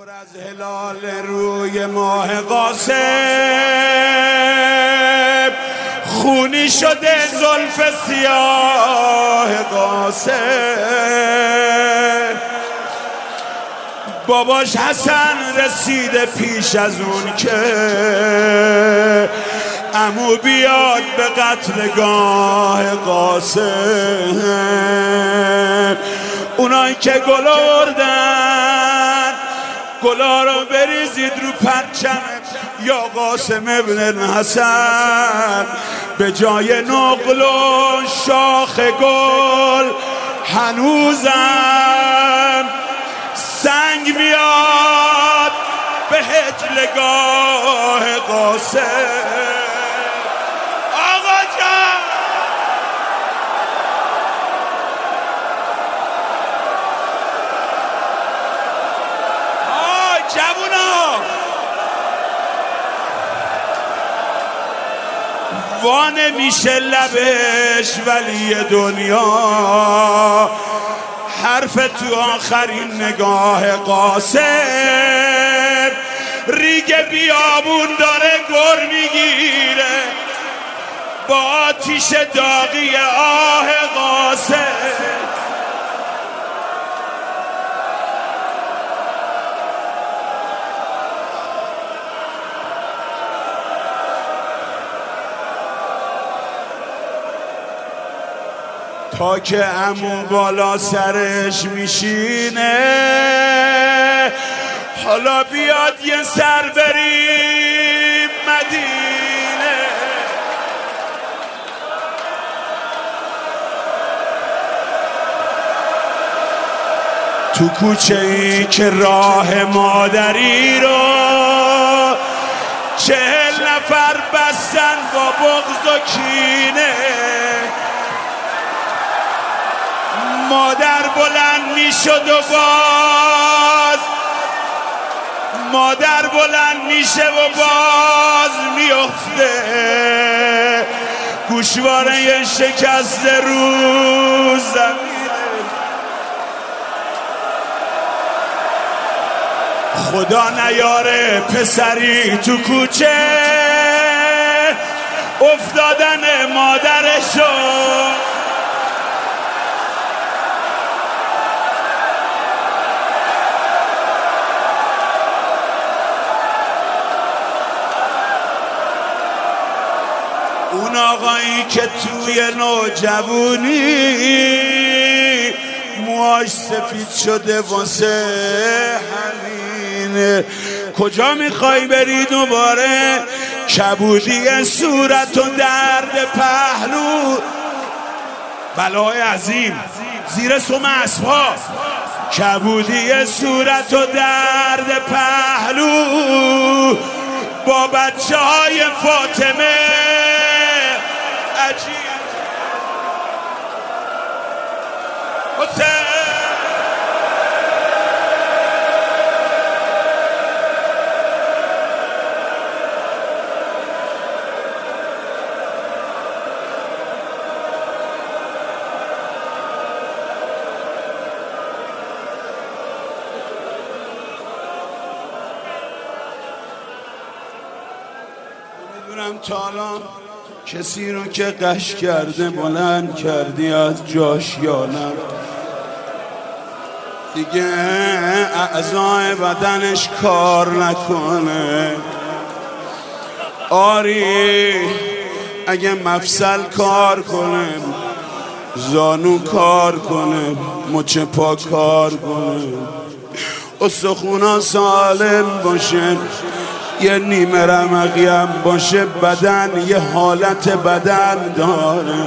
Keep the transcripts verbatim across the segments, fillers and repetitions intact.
پر از هلال روی ماه قاسم، خونی شده زلف سیاه قاسم. باباش حسن رسیده پیش از اون که عمو بیاد به قتلگاه قاسم. اونایی که گل آوردن گلا رو بریزید رو پرچم یا قاسم ابن حسن. به جای نقل و شاخ گل هنوزم سنگ میاد به هجلگاه قاسم. آقا جان آی جوونا وانه میشه لبش ولی دنیا حرف تو آخرین نگاه قاسم. ریگ بیابون داره گر میگیره با آتیش داغی آه قاسم. تا که عمو بالا سرش میشینه حالا بیاد یه سر بریم مدینه. تو کوچه ای که راه مادری رو چهل نفر بستن با بغض و کینه. مادر بلند میشد و باز مادر بلند میشه و باز میفته. گوشواره شکست رو زمینه. خدا نیاره پسری تو کوچه افتادن مادرشو. اون آقایی که توی نوجوانی موهاش سفید شده واسه همینه. کجا میخوای بری دوباره؟ کبودی صورت و درد پهلو. بلای عظیم زیر سم اسب‌ها. کبودی صورت و درد پهلو با بچه های فاطمه عجیب. حسین میدونم تا الان کسی رو که قش کرده بلند کردی از جاش یا نه. دیگه اعضای بدنش کار نکنه. آری اگه مفصل کار کنه، زانو کار کنه، مچ پا کار کنه، استخونا سالم باشه، یه نیمه رمقی هم باشه، بدن یه حالت بدن داره.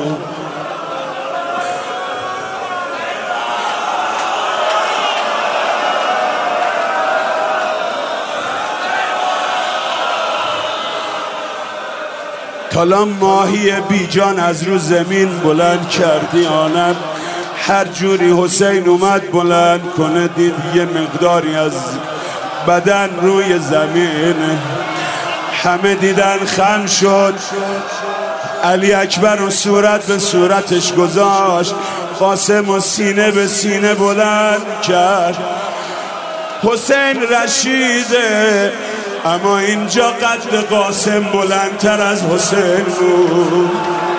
حالا ماهی بیجان از رو زمین بلند کردی آنم. هر جوری حسین اومد بلند کنه دید یه مقداری از بدن روی زمین. همه دیدن خم شد. علی اکبر و صورت به صورتش گذاشت. قاسم و سینه به سینه بلند کرد. حسین رشیده، اما اینجا قد قاسم بلندتر از حسین بود.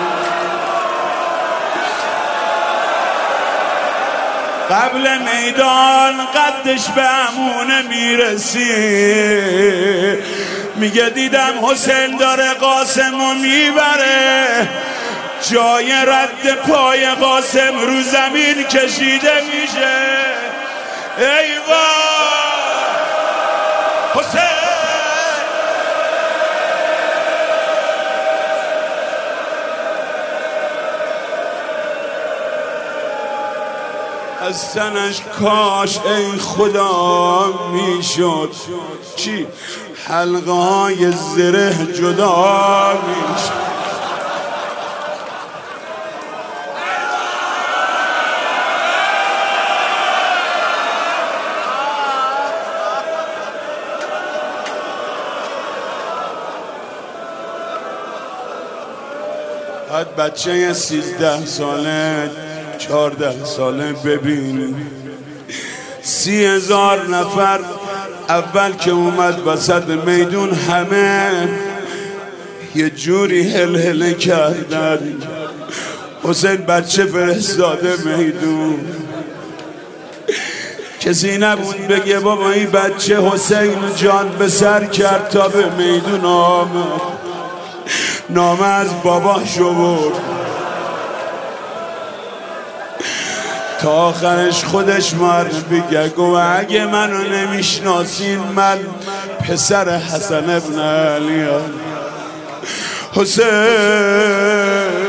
قبل میدان قدش به امونه میرسی، میگه دیدم حسین داره قاسمو میبره، جای رد پای قاسم رو زمین کشیده میشه. ای وای حسین، از تنش کاش ای خدا میشد چی حلقه های زره جدا میشد. بعد بچه سیزده ساله چهارده ساله ببین، سی هزار نفر اول که اومد وسط میدون همه یه جوری هل هله کردن. حسین بچه فرستاده میدون، کسی نبود بگه بابا این بچه حسین جان به سر کرد تا به میدون آمد. نامه از باباش برد تا آخرش خودش معرفی کرد، گفت اگه منو نمیشناسین من پسر حسن ابن علی حسین.